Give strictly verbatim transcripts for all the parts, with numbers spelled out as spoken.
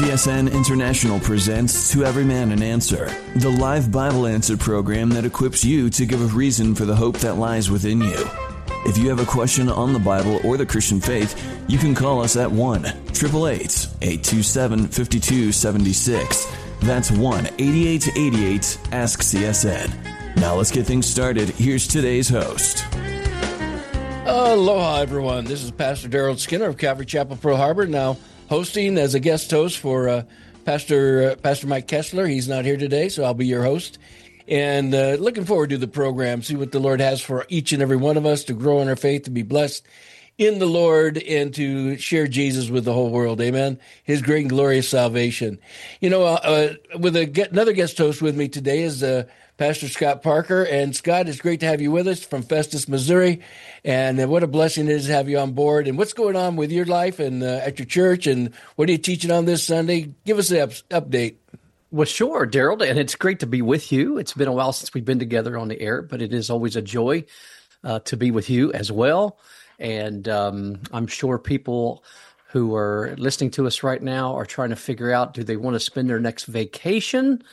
C S N International presents To Every Man an Answer, the live Bible answer program that equips you to give a reason for the hope that lies within you. If you have a question on the Bible or the Christian faith, you can call us at one eight eight eight, eight two seven, five two seven six. That's one eight eight eight eight, ask C S N. Now let's get things started. Here's today's host. Aloha, everyone. This is Pastor Darrell Skinner of Calvary Chapel, Pearl Harbor, now hosting as a guest host for uh, Pastor uh, Pastor Mike Kessler. He's not here today, so I'll be your host. And uh, looking forward to the program, see what the Lord has for each and every one of us to grow in our faith, to be blessed in the Lord, and to share Jesus with the whole world. Amen. His great and glorious salvation. You know, uh, uh, with a, get, another guest host with me today is uh, Pastor Scott Parker. And Scott, it's great to have you with us from Festus, Missouri. And uh, what a blessing it is to have you on board. And what's going on with your life and uh, at your church? And what are you teaching on this Sunday? Give us an up- update. Well, sure, Darrell, and it's great to be with you. It's been a while since we've been together on the air, but it is always a joy uh, to be with you as well. And um, I'm sure people who are listening to us right now are trying to figure out, do they want to spend their next vacation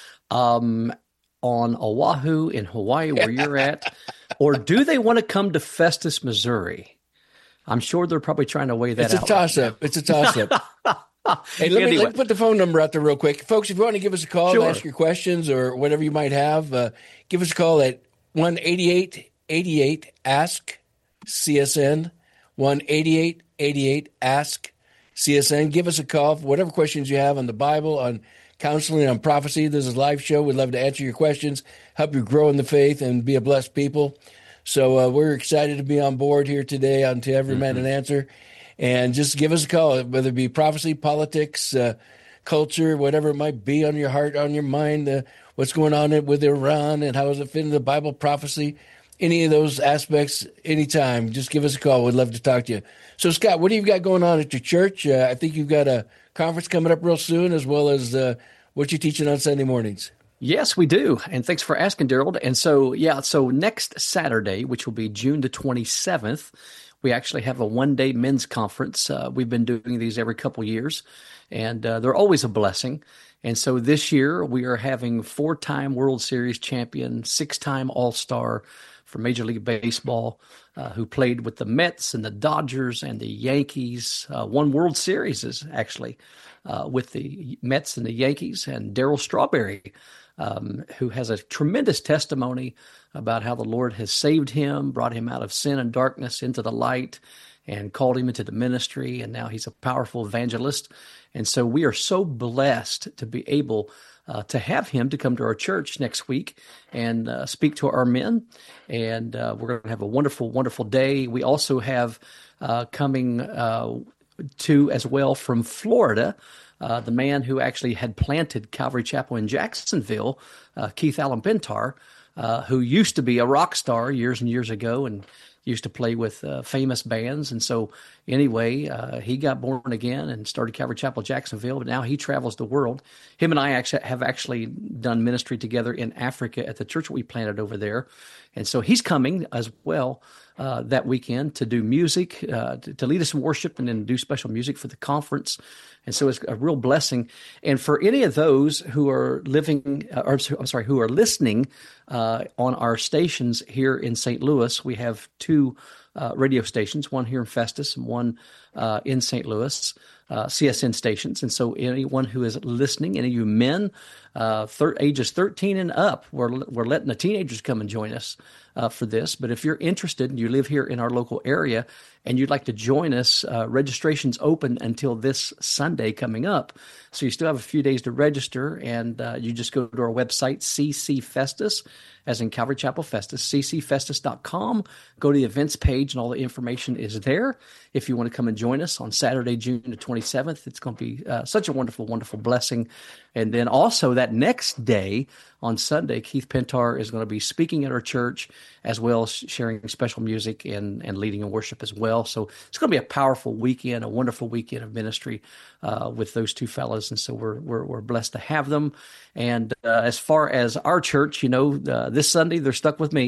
um, on Oahu in Hawaii, where you're at, or do they want to come to Festus, Missouri? I'm sure they're probably trying to weigh that it's out. It's a toss-up. Right it's a toss-up. Hey, let, anyway. me, let me put the phone number out there real quick. Folks, if you want to give us a call sure. and ask your questions or whatever you might have, uh, give us a call at one eight eight eight eight, ask C S N, one eight eight eight eight, ask C S N. Give us a call for whatever questions you have on the Bible, on counseling, on prophecy. This is a live show. We'd love to answer your questions, help you grow in the faith, and be a blessed people. So uh, we're excited to be on board here today on To Every mm-hmm. Man an Answer. And just give us a call, whether it be prophecy, politics, uh, culture, whatever it might be on your heart, on your mind, uh, what's going on with Iran and how does it fit into the Bible prophecy, any of those aspects, anytime, just give us a call. We'd love to talk to you. So, Scott, what do you got going on at your church? Uh, I think you've got a conference coming up real soon, as well as uh, what you're teaching on Sunday mornings. Yes, we do. And thanks for asking, Darrell. And so, yeah, so next Saturday, which will be June the twenty-seventh, we actually have a one-day men's conference. Uh, we've been doing these every couple years, and uh, they're always a blessing. And so this year we are having four-time World Series champion, six-time All-Star for Major League Baseball, uh, who played with the Mets and the Dodgers and the Yankees, uh, won World Series actually uh, with the Mets and the Yankees, and Darryl Strawberry, Um, who has a tremendous testimony about how the Lord has saved him, brought him out of sin and darkness into the light, and called him into the ministry, and now he's a powerful evangelist. And so we are so blessed to be able uh, to have him to come to our church next week and uh, speak to our men. And uh, we're going to have a wonderful, wonderful day. We also have uh, coming uh, to as well from Florida, Uh, the man who actually had planted Calvary Chapel in Jacksonville, uh, Keith Allen Pintar, uh, who used to be a rock star years and years ago and used to play with uh, famous bands. And so anyway, uh, he got born again and started Calvary Chapel Jacksonville, but now he travels the world. Him and I actually have actually done ministry together in Africa at the church we planted over there. And so he's coming as well uh, that weekend to do music, uh, to, to lead us in worship, and then do special music for the conference. And so it's a real blessing. And for any of those who are living, uh, or I'm sorry, who are listening uh, on our stations here in Saint Louis, we have two uh, radio stations, one here in Festus and one uh, in Saint Louis, uh, C S N stations. And so anyone who is listening, any of you men, uh, thir- ages thirteen and up, we're, we're letting the teenagers come and join us uh, for this. But if you're interested and you live here in our local area and you'd like to join us, uh, registration's open until this Sunday coming up. So you still have a few days to register, and uh, you just go to our website, C C Festus, as in Calvary Chapel Festus, c c festus dot com. Go to the events page, and all the information is there. If you want to come and join us on Saturday, June the twenty-seventh, it's going to be uh, such a wonderful, wonderful blessing. And then also that next day, on Sunday, Keith Pintar is going to be speaking at our church, as well as sharing special music and, and leading in worship as well. So it's going to be a powerful weekend, a wonderful weekend of ministry uh, with those two fellows. And so we're we're, we're blessed to have them. And uh, as far as our church, you know, uh, this Sunday, they're stuck with me.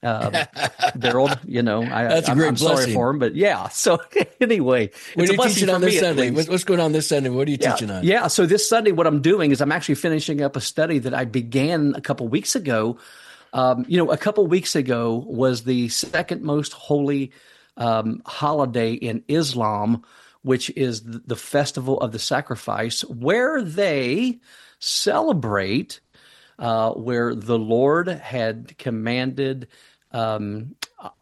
Um, Daryl, you know, I, That's a I'm, great I'm sorry blessing. for him, but yeah. So anyway, What it's are a you blessing teaching for on this me, at Sunday? least. What's what's going on this Sunday? What are you Yeah, teaching on? yeah. So this Sunday, what I'm doing is I'm actually finishing up a study that I began a couple weeks ago. Um, you know, a couple weeks ago was the second most holy um, holiday in Islam, which is the, the festival of the sacrifice, where they celebrate, uh, where the Lord had commanded um,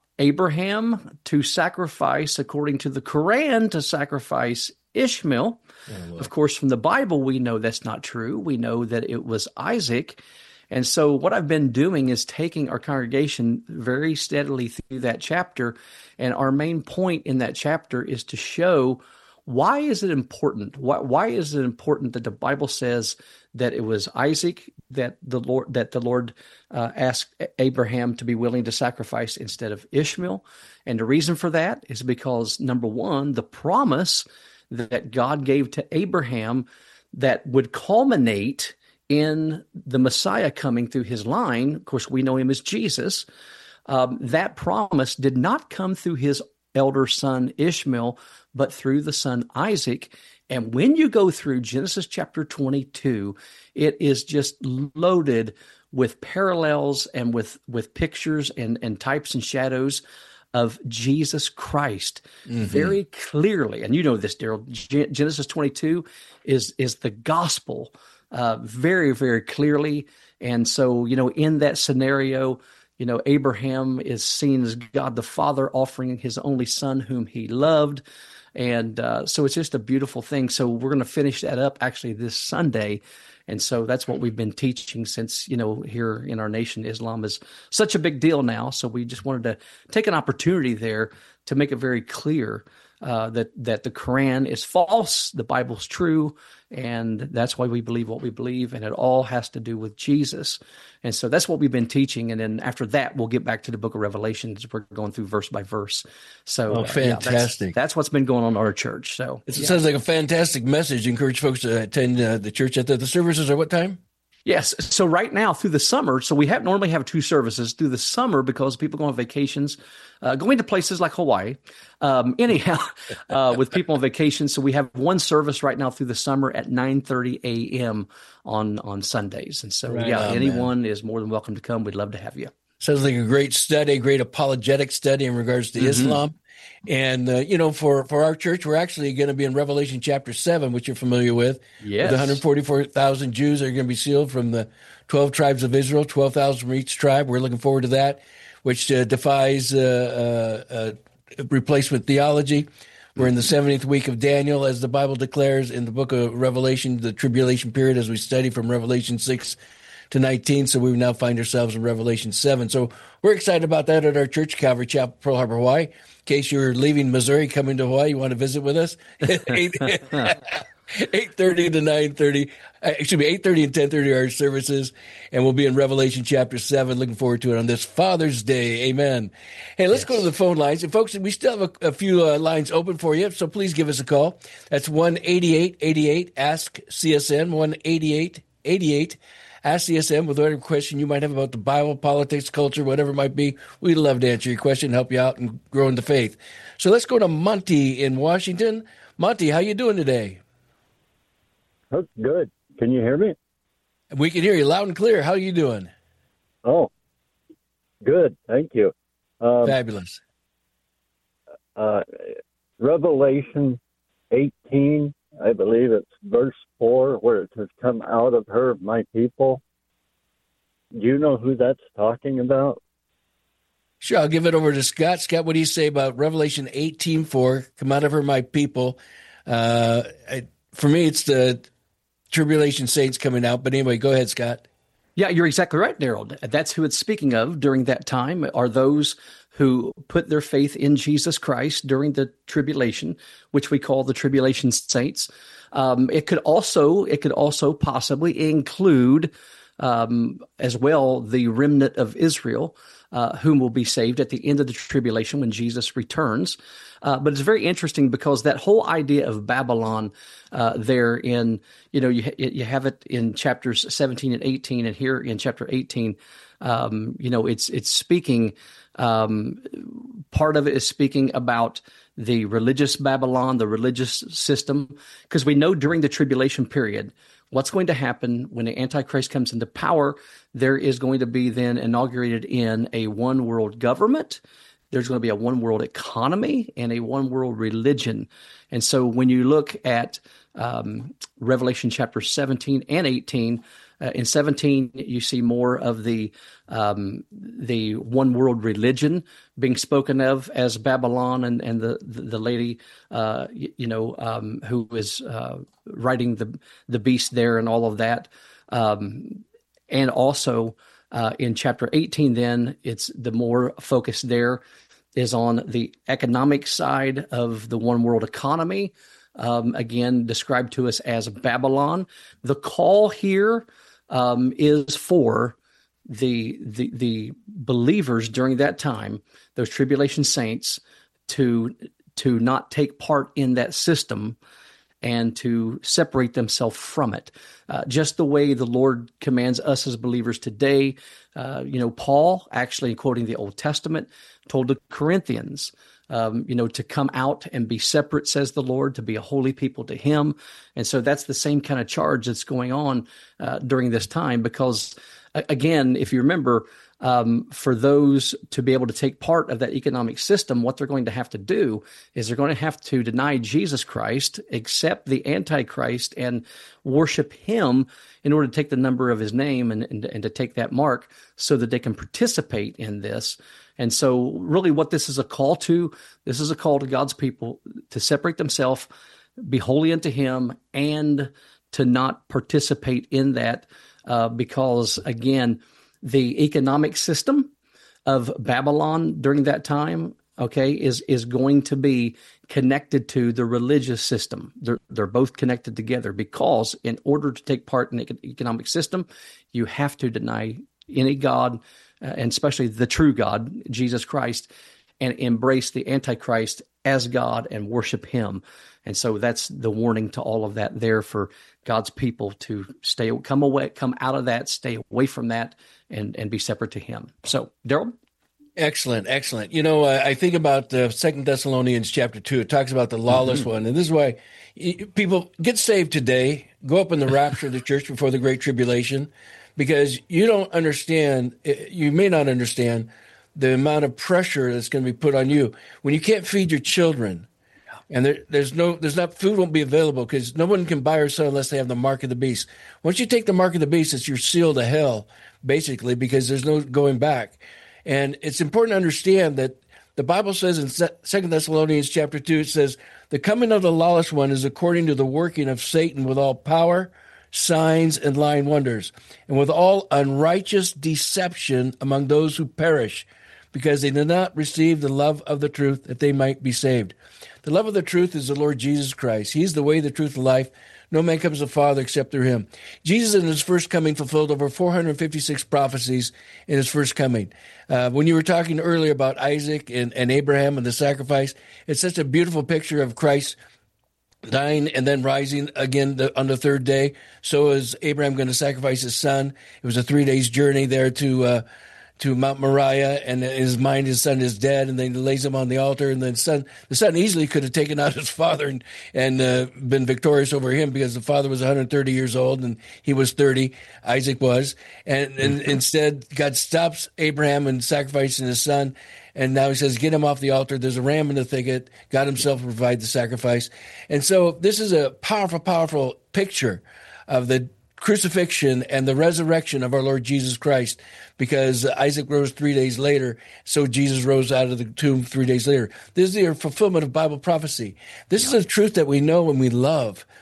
Abraham to sacrifice, according to the Quran, to sacrifice Ishmael. Oh, wow. Of course, from the Bible, we know that's not true. We know that it was Isaac. And so what I've been doing is taking our congregation very steadily through that chapter. And our main point in that chapter is to show, why is it important? Why, why is it important that the Bible says that it was Isaac that the Lord that the Lord uh, asked Abraham to be willing to sacrifice instead of Ishmael? And the reason for that is because, number one, the promise that God gave to Abraham that would culminate in the Messiah coming through his line. Of course, we know him as Jesus. Um, that promise did not come through his elder son Ishmael, but through the son Isaac. And when you go through Genesis chapter twenty-two, it is just loaded with parallels and with, with pictures and, and types and shadows of Jesus Christ, mm-hmm. very clearly. And you know this, Daryl. G- Genesis twenty-two is, is the gospel uh, very, very clearly. And so, you know, in that scenario, you know, Abraham is seen as God the Father offering his only son whom he loved. And uh, so it's just a beautiful thing. So we're going to finish that up actually this Sunday. And so that's what we've been teaching since, you know, here in our nation, Islam is such a big deal now. So we just wanted to take an opportunity there to make it very clear uh, that that the Quran is false, the Bible's true, and that's why we believe what we believe, and it all has to do with Jesus. And so that's what we've been teaching. And then after that, we'll get back to the book of Revelation as we're going through verse by verse. So oh, fantastic. Uh, yeah, that's, that's what's been going on in our church. So it yeah. sounds like a fantastic message. Encourage folks to attend uh, the church at the, the services are what time? Yes. So right now through the summer, so we have normally have two services through the summer because people go on vacations, uh, going to places like Hawaii. Um, anyhow, uh, with people on vacation. So we have one service right now through the summer at nine thirty a.m. on, on Sundays. And so, right yeah, on, anyone man. is more than welcome to come. We'd love to have you. Sounds like a great study, great apologetic study in regards to mm-hmm. Islam. And, uh, you know, for, for our church, we're actually going to be in Revelation chapter seven, which you're familiar with. Yes. With one hundred forty-four thousand Jews that are going to be sealed from the twelve tribes of Israel, twelve thousand from each tribe. We're looking forward to that, which uh, defies uh, uh, uh, replacement theology. We're in the seventieth week of Daniel, as the Bible declares in the book of Revelation, the tribulation period, as we study from Revelation six to nineteen. So we now find ourselves in Revelation seven. So we're excited about that at our church, Calvary Chapel, Pearl Harbor, Hawaii. In case you're leaving Missouri, coming to Hawaii, you want to visit with us, eight thirty to nine thirty, excuse me, eight thirty and ten thirty are our services, and we'll be in Revelation chapter seven. Looking forward to it on this Father's Day. Amen. Hey, let's yes. go to the phone lines. And folks, we still have a, a few uh, lines open for you, so please give us a call. That's one eighty-eight eighty-eight, ask C S N, one eighty-eight eighty-eight. Ask C S M with whatever question you might have about the Bible, politics, culture, whatever it might be. We'd love to answer your question, help you out, and grow in the faith. So let's go to Monty in Washington. Monty, how you doing today? Oh, good. Can you hear me? We can hear you loud and clear. How are you doing? Oh, good. Thank you. Um, Fabulous. Uh, Revelation eighteen, I believe it's verse four, where it says, "Come out of her, my people." Do you know who that's talking about? Sure, I'll give it over to Scott. Scott, what do you say about Revelation eighteen four, "Come out of her, my people"? Uh, I, for me, it's the tribulation saints coming out. But anyway, go ahead, Scott. Yeah, you're exactly right, Daryl. That's who it's speaking of during that time, are those who put their faith in Jesus Christ during the tribulation, which we call the tribulation saints. Um, it could also, it could also possibly include um, as well the remnant of Israel, uh, whom will be saved at the end of the tribulation when Jesus returns. Uh, but it's very interesting because that whole idea of Babylon uh, there in, you know, you, you have it in chapters seventeen and eighteen, and here in chapter eighteen, um, you know, it's it's speaking, um, part of it is speaking about the religious Babylon, the religious system, because we know during the tribulation period, what's going to happen when the Antichrist comes into power. There is going to be then inaugurated in a one world government. There's going to be a one world economy and a one world religion. And so when you look at um, Revelation chapter seventeen and eighteen, uh, in seventeen, you see more of the um, the one world religion being spoken of as Babylon, and, and the, the, the lady, uh, you, you know, um, who is uh, riding the, the beast there and all of that. Um, and also uh, in chapter eighteen, then it's the more focus there is on the economic side of the one world economy, um, again, described to us as Babylon. The call here um, is for the, the the believers during that time, those tribulation saints, to to not take part in that system and to separate themselves from it, uh, just the way the Lord commands us as believers today. Uh, you know, Paul, actually quoting the Old Testament, told the Corinthians, um, you know, to come out and be separate, says the Lord, to be a holy people to him. And so that's the same kind of charge that's going on uh, during this time, because, again, if you remember, Um, for those to be able to take part of that economic system, what they're going to have to do is they're going to have to deny Jesus Christ, accept the Antichrist, and worship him in order to take the number of his name and, and, and to take that mark so that they can participate in this. And so really what this is a call to, this is a call to God's people to separate themselves, be holy unto him, and to not participate in that uh, because, again, the economic system of Babylon during that time, okay, is is going to be connected to the religious system. They're, they're both connected together because in order to take part in the economic system, you have to deny any God, uh, and especially the true God, Jesus Christ, and embrace the Antichrist as God and worship him. And so that's the warning to all of that there for God's people to stay, come away, come out of that, stay away from that, and, and be separate to him. So, Daryl? Excellent, excellent. You know, uh, I think about uh, Second Thessalonians chapter two. It talks about the lawless mm-hmm. one. And this is why people get saved today, go up in the rapture of the church before the Great Tribulation, because you don't understand, you may not understand the amount of pressure that's going to be put on you when you can't feed your children. And there, there's no, there's not, food won't be available because no one can buy or sell unless they have the mark of the beast. Once you take the mark of the beast, it's your seal to hell, basically, because there's no going back. And it's important to understand that the Bible says in Second Thessalonians chapter two, it says, the coming of the lawless one is according to the working of Satan with all power, signs, and lying wonders, and with all unrighteous deception among those who perish, because they did not receive the love of the truth that they might be saved. The love of the truth is the Lord Jesus Christ. He's the way, the truth, and life. No man comes to the Father except through him. Jesus in his first coming fulfilled over four hundred fifty-six prophecies in his first coming. Uh, when you were talking earlier about Isaac and, and Abraham and the sacrifice, it's such a beautiful picture of Christ dying and then rising again the, on the third day. So is Abraham going to sacrifice his son. It was a three days journey there to uh, to Mount Moriah, and in his mind, his son is dead, and then he lays him on the altar, and then son, the son easily could have taken out his father and, and uh, been victorious over him because the father was one hundred thirty years old, and he was thirty, Isaac was, and, and instead, God stops Abraham and sacrificing his son, and now he says, get him off the altar. There's a ram in the thicket. God himself will provide the sacrifice. And so this is a powerful, powerful picture of the crucifixion and the resurrection of our Lord Jesus Christ, because Isaac rose three days later, so Jesus rose out of the tomb three days later. This is the fulfillment of Bible prophecy. This is a truth that we know and we love.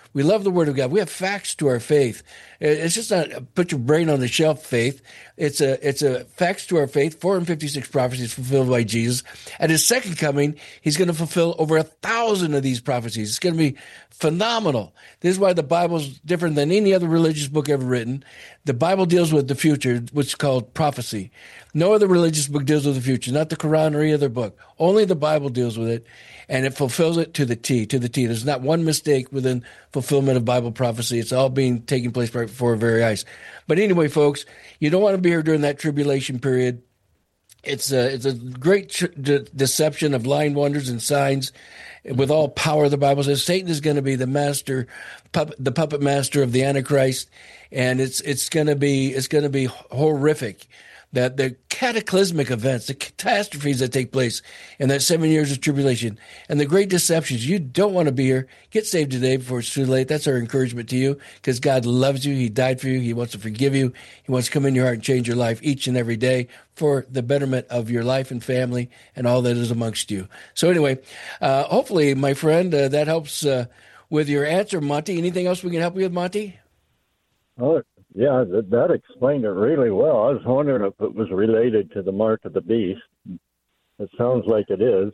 We love the Word of God. We have facts to our faith. It's just not put your brain on the shelf faith. It's a it's a facts to our faith. four hundred fifty-six prophecies fulfilled by Jesus. At his second coming, he's going to fulfill over a thousand of these prophecies. It's going to be phenomenal. This is why the Bible's different than any other religious book ever written. The Bible deals with the future, which is called prophecy. No other religious book deals with the future, not the Quran or any other book. Only the Bible deals with it, and it fulfills it to the T, to the T. There's not one mistake within fulfillment of Bible prophecy. It's all being taking place right before our very eyes. But anyway, folks, you don't want to be here during that tribulation period. It's a, it's a great tr- de- deception of lying wonders and signs with all power, the Bible says. Satan is going to be the master, puppet, the puppet master of the Antichrist, and it's it's going to be it's going to be horrific. That the cataclysmic events, the catastrophes that take place in that seven years of tribulation, and the great deceptions. You don't want to be here. Get saved today before it's too late. That's our encouragement to you, because God loves you. He died for you. He wants to forgive you. He wants to come in your heart and change your life each and every day for the betterment of your life and family and all that is amongst you. So anyway, uh, hopefully, my friend, uh, that helps uh, with your answer, Monty. Anything else we can help you with, Monty? Oh, yeah, that, that explained it really well. I was wondering if it was related to the mark of the beast. It sounds like it is.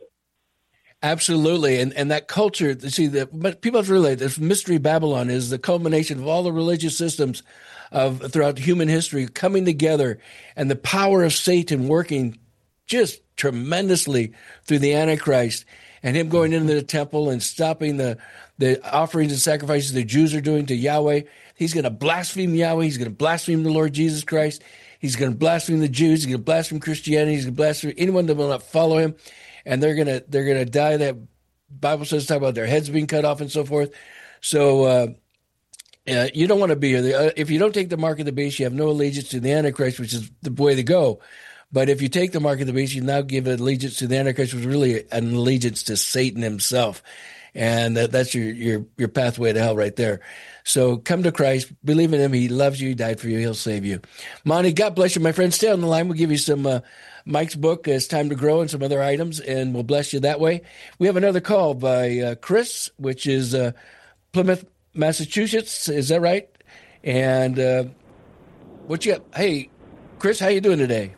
Absolutely. And and that culture, see, the, but people have to realize this Mystery Babylon is the culmination of all the religious systems of throughout human history coming together, and the power of Satan working just tremendously through the Antichrist, and him going into the temple and stopping the, the offerings and sacrifices the Jews are doing to Yahweh. He's going to blaspheme Yahweh. He's going to blaspheme the Lord Jesus Christ. He's going to blaspheme the Jews. He's going to blaspheme Christianity. He's going to blaspheme anyone that will not follow him, and they're going to they're going to die. That Bible says talk about their heads being cut off and so forth. So uh, uh, you don't want to be here. Uh, if you don't take the mark of the beast, you have no allegiance to the Antichrist, which is the way to go. But if you take the mark of the beast, you now give allegiance to the Antichrist, which is really an allegiance to Satan himself. And that, that's your, your your pathway to hell right there. So come to Christ, believe in him. He loves you. He died for you. He'll save you. Monty, God bless you, my friend. Stay on the line. We'll give you some uh, Mike's book, It's Time to Grow, and some other items, and we'll bless you that way. We have another call by uh, Chris, which is uh, Plymouth, Massachusetts. Is that right? And uh, what you got? Hey, Chris, how you doing today?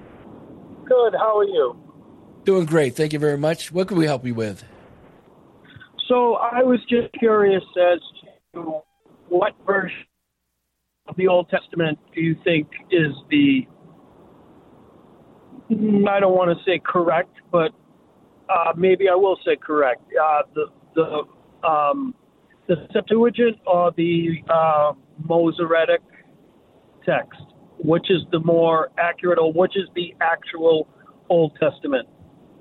Good. How are you? Doing great. Thank you very much. What can we help you with? So I was just curious as to what version of the Old Testament do you think is the, I don't want to say correct, but uh, maybe I will say correct, uh, the the um, the Septuagint or the uh, Masoretic text? Which is the more accurate, or which is the actual Old Testament?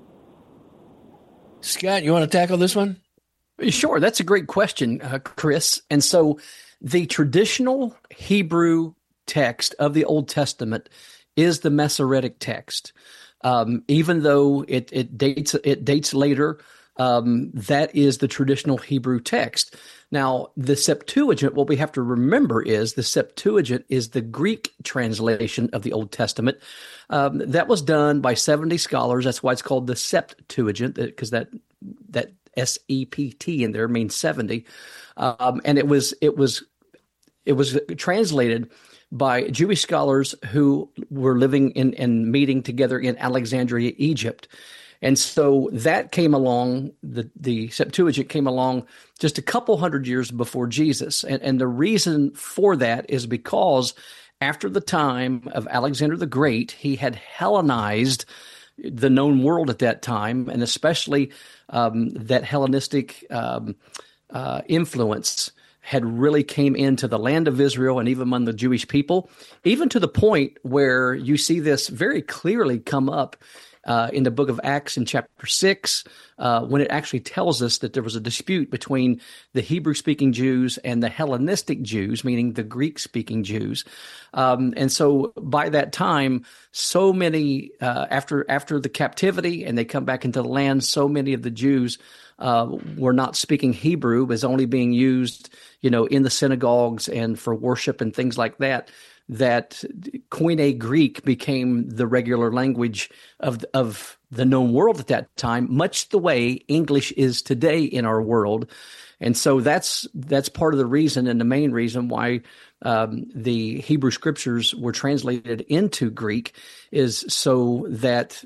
Scott, you want to tackle this one? Sure. That's a great question, uh, Chris. And so the traditional Hebrew text of the Old Testament is the Masoretic text. Um, even though it, it dates it dates later, um, that is the traditional Hebrew text. Now, the Septuagint, what we have to remember is the Septuagint is the Greek translation of the Old Testament. Um, that was done by seventy scholars. That's why it's called the Septuagint, because that that S E P T in there means seventy. Um, and it was it was it was translated by Jewish scholars who were living in and meeting together in Alexandria, Egypt. And so that came along, the, the Septuagint came along just a couple hundred years before Jesus. And, and the reason for that is because after the time of Alexander the Great, he had Hellenized the known world at that time, and especially um, that Hellenistic um, uh, influence had really came into the land of Israel and even among the Jewish people, even to the point where you see this very clearly come up Uh, in the book of Acts in chapter six, uh, when it actually tells us that there was a dispute between the Hebrew-speaking Jews and the Hellenistic Jews, meaning the Greek-speaking Jews. Um, and so by that time, so many, uh, after after the captivity and they come back into the land, so many of the Jews uh, were not speaking Hebrew, was only being used, you know, in the synagogues and for worship and things like that, that Koine Greek became the regular language of of the known world at that time, much the way English is today in our world. And so that's that's part of the reason and the main reason why um, the Hebrew scriptures were translated into Greek is so that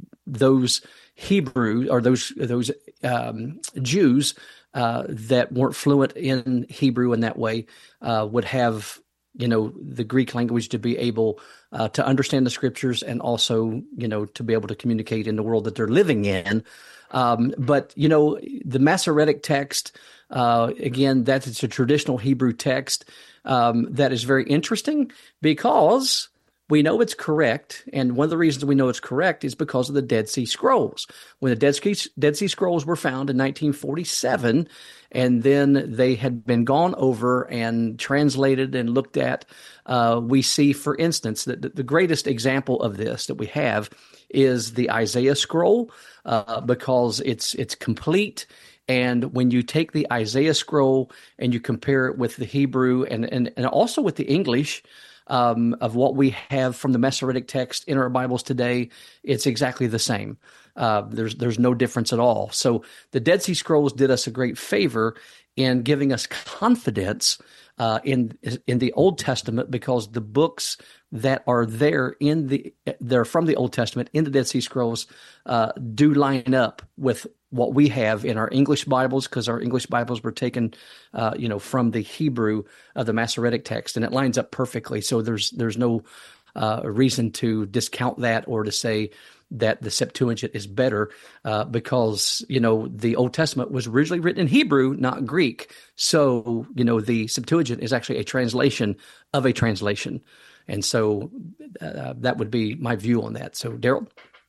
those Hebrew or those those um, Jews uh, that weren't fluent in Hebrew in that way uh, would have, you know, the Greek language to be able uh, to understand the scriptures and also, you know, to be able to communicate in the world that they're living in. Um, but, you know, the Masoretic text, uh, again, that is a traditional Hebrew text um, that is very interesting because we know it's correct. And one of the reasons we know it's correct is because of the Dead Sea Scrolls. When the Dead Sea, Dead sea Scrolls were found in nineteen forty-seven, and then they had been gone over and translated and looked at, uh, we see, for instance, that the greatest example of this that we have is the Isaiah scroll, uh, because it's it's complete. And when you take the Isaiah scroll and you compare it with the Hebrew and and, and also with the English um, of what we have from the Masoretic text in our Bibles today, it's exactly the same. Uh, there's there's no difference at all. So the Dead Sea Scrolls did us a great favor in giving us confidence uh, in in the Old Testament, because the books that are there in the they're from the Old Testament in the Dead Sea Scrolls uh, do line up with what we have in our English Bibles, because our English Bibles were taken, uh, you know, from the Hebrew of the Masoretic text, and it lines up perfectly. So there's there's no uh, reason to discount that or to say that the Septuagint is better, uh, because, you know, the Old Testament was originally written in Hebrew, not Greek. So, you know, the Septuagint is actually a translation of a translation. And so uh, that would be my view on that. So, Daryl?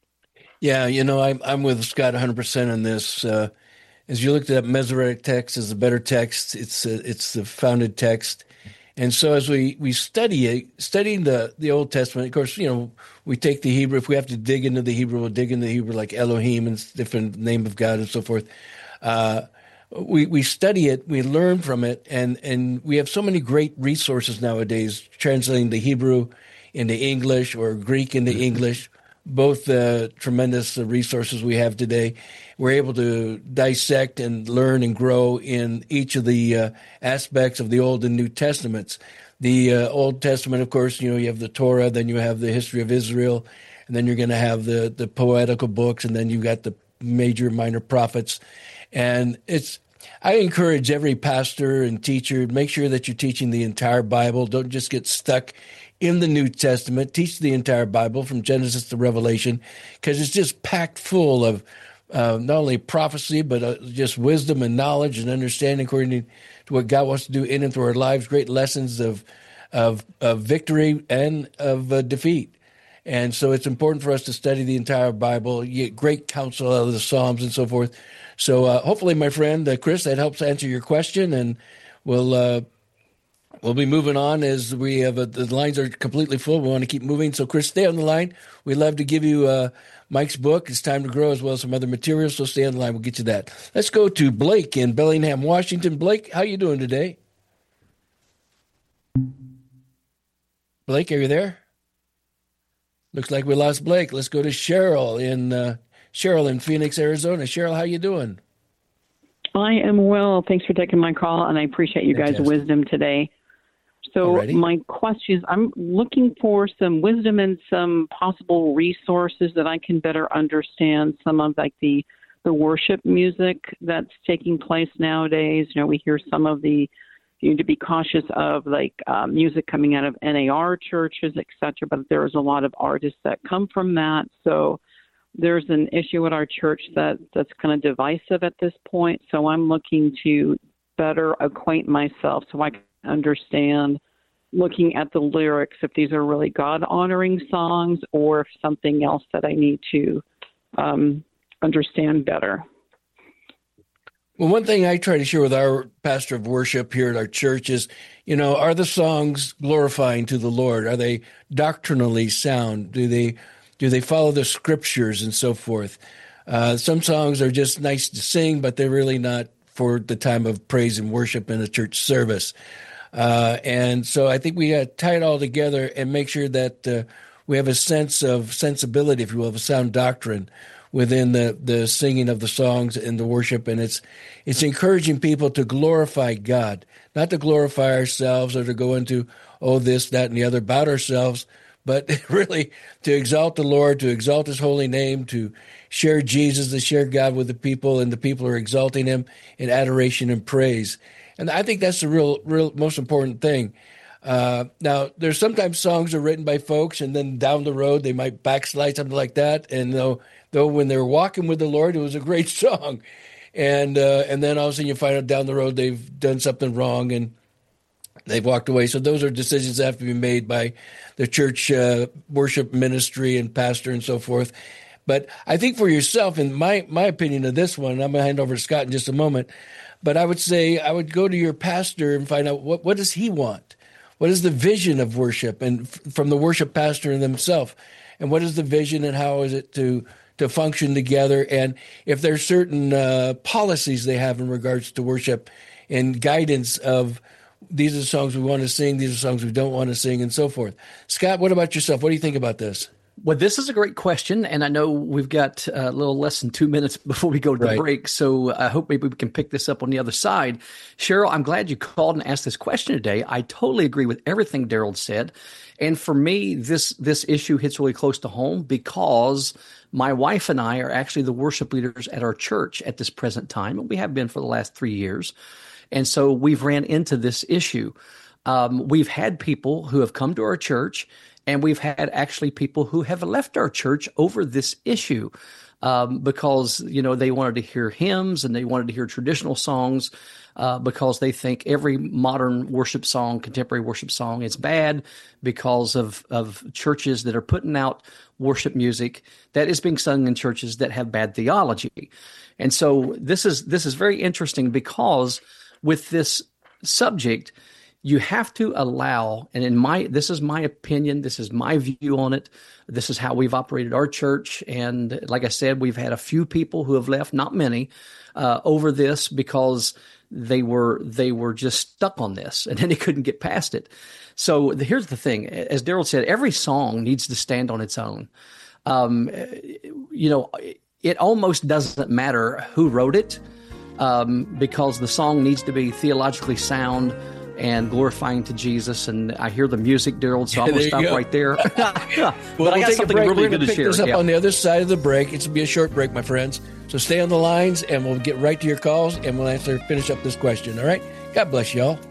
Yeah, you know, I'm, I'm with Scott one hundred percent on this. Uh, as you looked at that Masoretic text as a better text, it's uh, it's the founded text. And so as we, we study it, studying the, the Old Testament, of course, you know, we take the Hebrew. If we have to dig into the Hebrew, we'll dig into the Hebrew, like Elohim and different name of God and so forth. Uh, we we study it, we learn from it, and, and we have so many great resources nowadays, translating the Hebrew into English or Greek into mm-hmm. English, both uh, tremendous resources we have today. We're able to dissect and learn and grow in each of the uh, aspects of the Old and New Testaments. The uh, Old Testament, of course, you know, you have the Torah, then you have the history of Israel, and then you're going to have the, the poetical books, and then you've got the major, minor prophets. And it's, I encourage every pastor and teacher, make sure that you're teaching the entire Bible. Don't just get stuck in the New Testament. Teach the entire Bible from Genesis to Revelation, because it's just packed full of uh, not only prophecy, but uh, just wisdom and knowledge and understanding according to what God wants to do in and through our lives, great lessons of of, of victory and of uh, defeat. And so it's important for us to study the entire Bible, you get great counsel out of the Psalms and so forth. So uh, hopefully, my friend, uh, Chris, that helps answer your question, and we'll uh, we'll be moving on as we have, uh, the lines are completely full. We want to keep moving. So, Chris, stay on the line. We'd love to give you uh, Mike's book, It's Time to Grow, as well as some other materials. So stay on the line. We'll get you that. Let's go to Blake in Bellingham, Washington. Blake, how you doing today? Blake, are you there? Looks like we lost Blake. Let's go to Cheryl in uh, Cheryl in Phoenix, Arizona. Cheryl, how you doing? I am well. Thanks for taking my call, and I appreciate you Fantastic. guys' wisdom today. So Alrighty. my question is, I'm looking for some wisdom and some possible resources that I can better understand some of like the the worship music that's taking place nowadays. You know, we hear some of the, you need to be cautious of like uh, music coming out of N A R churches, et cetera, but there is a lot of artists that come from that. So there's an issue at our church that, that's kind of divisive at this point. So I'm looking to better acquaint myself so I can understand, looking at the lyrics, if these are really God-honoring songs or if something else that I need to um, understand better. Well, one thing I try to share with our pastor of worship here at our church is, you know, are the songs glorifying to the Lord? Are they doctrinally sound? Do they do they follow the scriptures and so forth? Uh, some songs are just nice to sing, but they're really not for the time of praise and worship in a church service. Uh, and so I think we got to tie it all together and make sure that uh, we have a sense of sensibility, if you will, of a sound doctrine. within the, the singing of the songs and the worship. And it's it's encouraging people to glorify God, not to glorify ourselves or to go into, oh, this, that, and the other about ourselves, but really to exalt the Lord, to exalt his holy name, to share Jesus, to share God with the people, and the people are exalting him in adoration and praise. And I think that's the real, real most important thing. Uh, now, there's sometimes songs are written by folks, and then down the road they might backslide, something like that. And though, though when they're walking with the Lord, it was a great song, and uh, and then all of a sudden you find out down the road they've done something wrong and they've walked away. So those are decisions that have to be made by the church uh, worship ministry and pastor and so forth. But I think for yourself, in my my opinion of this one, I'm going to hand over to Scott in just a moment. But I would say I would go to your pastor and find out what what does he want. What is the vision of worship, and f- from the worship pastor and themselves? And what is the vision, and how is it to, to function together? And if there's certain uh, policies they have in regards to worship and guidance of these are the songs we want to sing, these are songs we don't want to sing, and so forth. Scott, what about yourself? What do you think about this? Well, this is a great question, and I know we've got a little less than two minutes before we go to the right. break, so I hope maybe we can pick this up on the other side. Cheryl, I'm glad you called and asked this question today. I totally agree with everything Daryl said, and for me, this this issue hits really close to home because my wife and I are actually the worship leaders at our church at this present time, and we have been for the last three years, and so we've ran into this issue. Um, we've had people who have come to our church, and we've had actually people who have left our church over this issue um, because, you know, they wanted to hear hymns and they wanted to hear traditional songs uh, because they think every modern worship song, contemporary worship song is bad because of, of churches that are putting out worship music that is being sung in churches that have bad theology. And so this is this is very interesting because with this subject, you have to allow, and in my, this is my opinion, this is my view on it. This is how we've operated our church. And like I said, we've had a few people who have left, not many, uh, over this because they were, they were just stuck on this and then they couldn't get past it. So the, here's the thing, as Daryl said, every song needs to stand on its own. Um, you know, it almost doesn't matter who wrote it, um, because the song needs to be theologically sound and glorifying to Jesus. And I hear the music, Daryl, so I'm going to stop go. right there. Well, but we'll I got something really We're good to pick share. this up yeah. on the other side of the break. It's going to be a short break, my friends. So stay on the lines, and we'll get right to your calls, and we'll answer, finish up this question, all right? God bless y'all.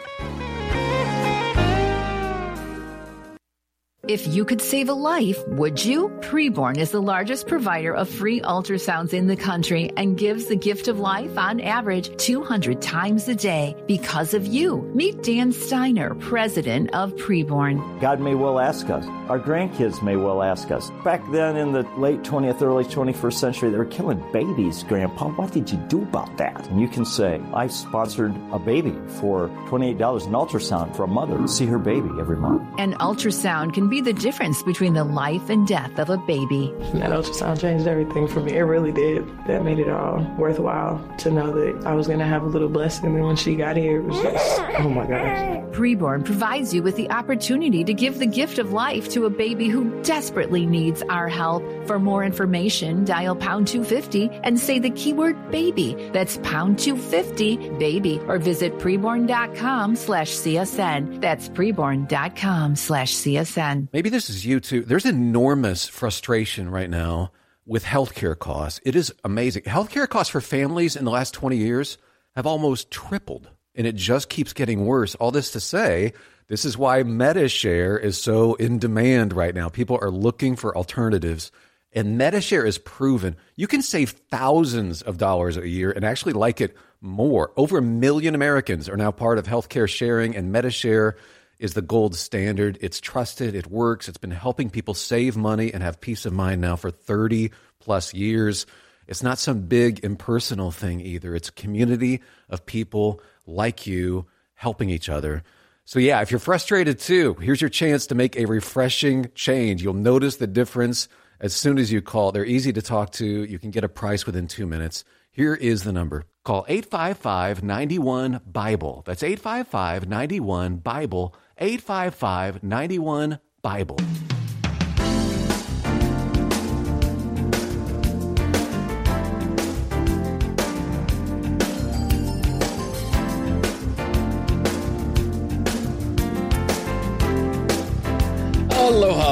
If you could save a life, would you? Preborn is the largest provider of free ultrasounds in the country and gives the gift of life on average two hundred times a day because of you. Meet Dan Steiner, president of Preborn. God may well ask us. Our grandkids may well ask us. Back then in the late twentieth, early twenty-first century, they were killing babies, Grandpa. What did you do about that? And you can say, I sponsored a baby for twenty-eight dollars an ultrasound for a mother to see her baby every month. An ultrasound can be the difference between the life and death of a baby. That ultrasound changed everything for me. It really did. That made it all worthwhile to know that I was going to have a little blessing. And when she got here, it was just, oh my gosh. Preborn provides you with the opportunity to give the gift of life to a baby who desperately needs our help. For more information, dial pound two fifty and say the keyword baby. That's pound two fifty baby, or visit preborn.com slash CSN. That's preborn.com slash CSN. Maybe this is you too. There's enormous frustration right now with healthcare costs. It is amazing. Healthcare costs for families in the last twenty years have almost tripled, and it just keeps getting worse. All this to say, this is why MediShare is so in demand right now. People are looking for alternatives, and MediShare is proven. You can save thousands of dollars a year and actually like it more. Over a million Americans are now part of healthcare sharing, and MediShare is the gold standard. It's trusted. It works. It's been helping people save money and have peace of mind now for thirty plus years. It's not some big impersonal thing either. It's a community of people like you helping each other. So yeah, if you're frustrated too, here's your chance to make a refreshing change. You'll notice the difference as soon as you call. They're easy to talk to. You can get a price within two minutes. Here is the number. Call eight five five, nine one, BIBLE. That's eight five five, nine one, BIBLE. eight five five, nine one, BIBLE.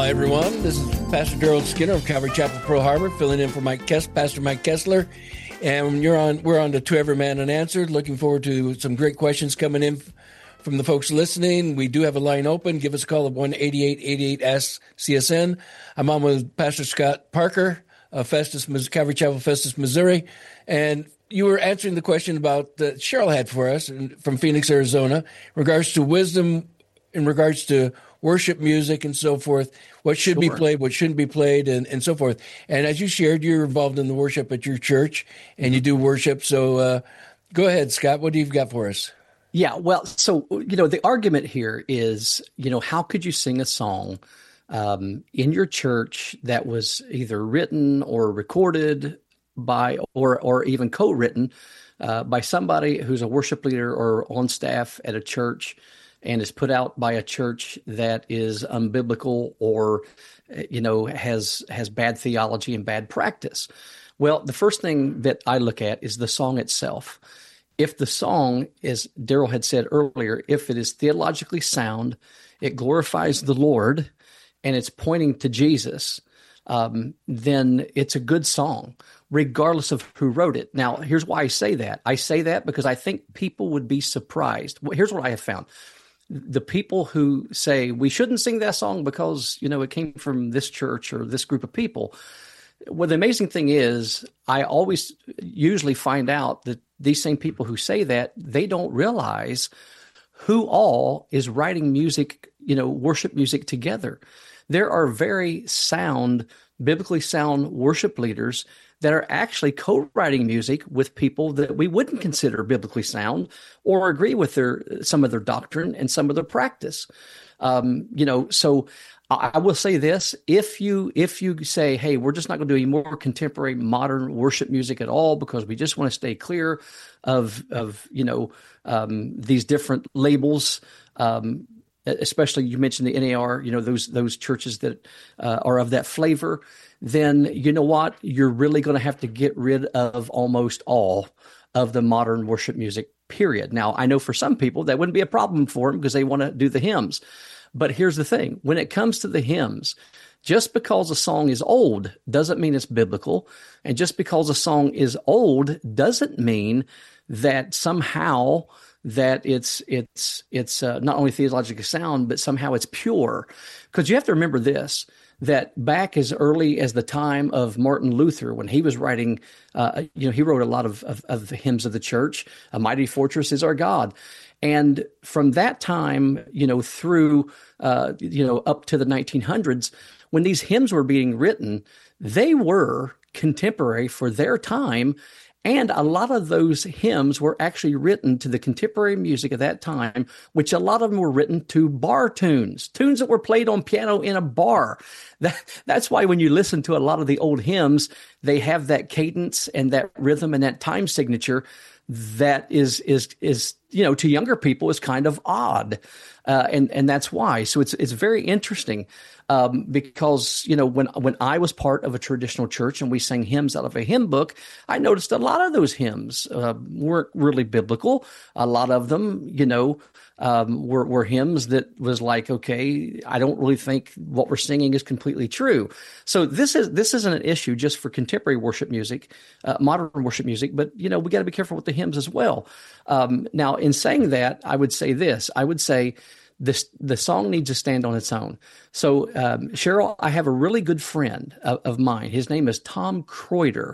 Hi, everyone. This is Pastor Daryl Skinner of Calvary Chapel, Pearl Harbor, filling in for Mike Kess, Pastor Mike Kessler. And you're on. We're on to To Every Man Unanswered. Looking forward to some great questions coming in from the folks listening. We do have a line open. Give us a call at one eight eight eight eight ask C S N. I'm on with Pastor Scott Parker of Festus, Calvary Chapel, Festus, Missouri. And you were answering the question about that Cheryl had for us from Phoenix, Arizona, in regards to wisdom, in regards to worship music and so forth, what should sure. be played, what shouldn't be played, and, and so forth. And as you shared, you're involved in the worship at your church, and you do worship. So uh, go ahead, Scott. What do you got for us? Yeah, well, so, you know, the argument here is, you know, how could you sing a song um, in your church that was either written or recorded by, or or even co-written uh, by somebody who's a worship leader or on staff at a church, and is put out by a church that is unbiblical or, you know, has has bad theology and bad practice? Well, the first thing that I look at is the song itself. If the song, as Daryl had said earlier, if it is theologically sound, it glorifies the Lord, and it's pointing to Jesus, um, then it's a good song, regardless of who wrote it. Now, here's why I say that. I say that because I think people would be surprised. Here's what I have found. The people who say we shouldn't sing that song because, you know, it came from this church or this group of people. Well, the amazing thing is I always usually find out that these same people who say that, they don't realize who all is writing music, you know, worship music together. There are very sound, biblically sound worship leaders that are actually co-writing music with people that we wouldn't consider biblically sound or agree with their some of their doctrine and some of their practice. Um, you know, so I, I will say this: if you if you say, "Hey, we're just not going to do any more contemporary, modern worship music at all because we just want to stay clear of of you know um, these different labels." Um, especially you mentioned the N A R, you know, those those churches that uh, are of that flavor, then you know what? You're really going to have to get rid of almost all of the modern worship music, period. Now, I know for some people that wouldn't be a problem for them because they want to do the hymns. But here's the thing. When it comes to the hymns, just because a song is old doesn't mean it's biblical. And just because a song is old doesn't mean that somehow that it's it's it's uh, not only theologically sound, but somehow it's pure. Because you have to remember this, that back as early as the time of Martin Luther, when he was writing, uh, you know, he wrote a lot of, of, of the hymns of the church, "A Mighty Fortress is Our God." And from that time, you know, through, uh, you know, up to the nineteen hundreds, when these hymns were being written, they were contemporary for their time. And a lot of those hymns were actually written to the contemporary music of that time, which a lot of them were written to bar tunes, tunes that were played on piano in a bar. That, that's why when you listen to a lot of the old hymns, they have that cadence and that rhythm and that time signature that is, is, is, you know, to younger people is kind of odd. Uh, and, and that's why. So it's, it's very interesting. Um, because, you know, when, when I was part of a traditional church and we sang hymns out of a hymn book, I noticed a lot of those hymns uh, weren't really biblical. A lot of them, you know, um, were, were hymns that was like, okay, I don't really think what we're singing is completely true. So this is, this isn't an issue just for contemporary worship music, uh, modern worship music, but, you know, we got to be careful with the hymns as well. Um, now, in saying that, I would say this, I would say, This, the song needs to stand on its own. So, um, Cheryl, I have a really good friend of, of mine. His name is Tom Kreuter,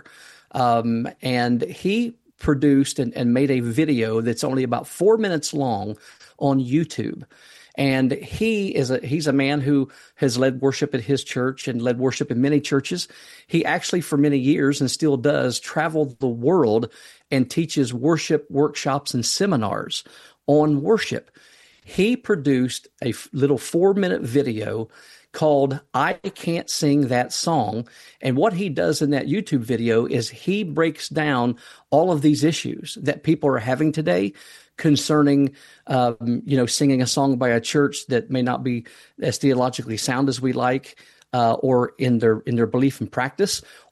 um, and he produced and, and made a video that's only about four minutes long on YouTube. And he is a he's a man who has led worship at his church and led worship in many churches. He actually, for many years, and still does, travel the world and teaches worship workshops and seminars on worship. He produced a little four-minute video called "I Can't Sing That Song." And what he does in that YouTube video is he breaks down all of these issues that people are having today concerning, um, you know, singing a song by a church that may not be as theologically sound as we like, uh, or in their in their belief and practice,